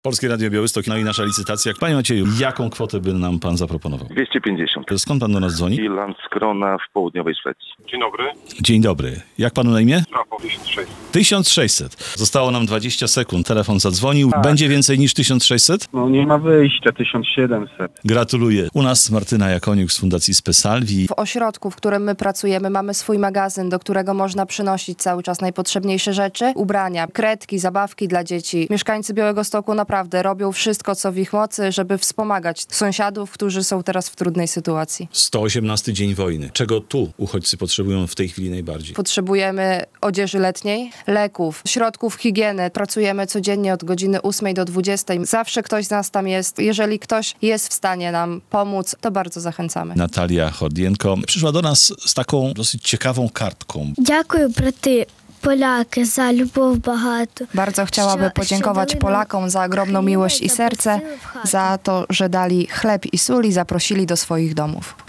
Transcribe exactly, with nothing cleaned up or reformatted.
Polskie Radio Białystok, no i nasza licytacja. Panie Macieju, jaką kwotę by nam pan zaproponował? dwieście pięćdziesiąt. Skąd pan do nas dzwoni? I Landskrona w południowej Szwecji. Dzień dobry. Dzień dobry. Jak panu na imię? Rafał tysiąc sześćset. tysiąc sześćset. Zostało nam dwadzieścia sekund. Telefon zadzwonił. Będzie więcej niż tysiąc sześćset? No nie ma wyjścia, tysiąc siedemset. Gratuluję. U nas Martyna Jakoniuk z Fundacji Spesalvi. W ośrodku, w którym my pracujemy, mamy swój magazyn, do którego można przynosić cały czas najpotrzebniejsze rzeczy. Ubrania, kredki, zabawki dla dzieci. Mieszkańcy Białegostoku naprawdę robią wszystko, co w ich mocy, żeby wspomagać sąsiadów, którzy są teraz w trudnej sytuacji. sto osiemnasty dzień wojny. Czego tu uchodźcy potrzebują w tej chwili najbardziej? Potrzebujemy odzieży letniej, leków, środków higieny. Pracujemy codziennie od godziny ósmej do dwudziestej. Zawsze ktoś z nas tam jest. Jeżeli ktoś jest w stanie nam pomóc, to bardzo zachęcamy. Natalia Hordienko przyszła do nas z taką dosyć ciekawą kartką. Дякую, брати поляки, за любов багато. Bardzo chciałaby Що- podziękować що дали Polakom za ogromną miłość i zaprosili serce, w chatę. za to, że dali chleb i sól i zaprosili do swoich domów.